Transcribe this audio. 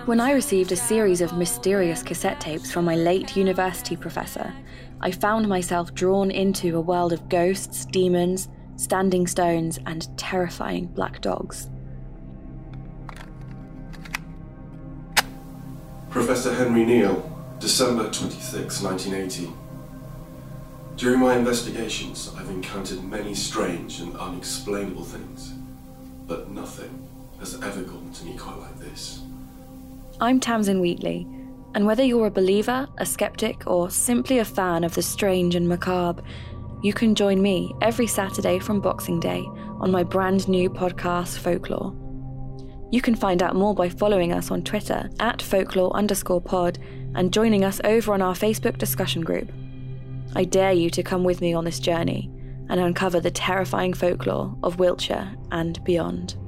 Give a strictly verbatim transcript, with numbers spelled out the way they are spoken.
When I received a series of mysterious cassette tapes from my late university professor, I found myself drawn into a world of ghosts, demons, standing stones, and terrifying black dogs. Professor Henry Neal, December twenty-sixth, nineteen eighty. During my investigations, I've encountered many strange and unexplainable things, but nothing has ever gotten to me quite like this. I'm Tamsin Wheatley, and whether you're a believer, a skeptic, or simply a fan of the strange and macabre, you can join me every Saturday from Boxing Day on my brand new podcast, Folklore. You can find out more by following us on Twitter at folklore underscore pod and joining us over on our Facebook discussion group. I dare you to come with me on this journey and uncover the terrifying folklore of Wiltshire and beyond.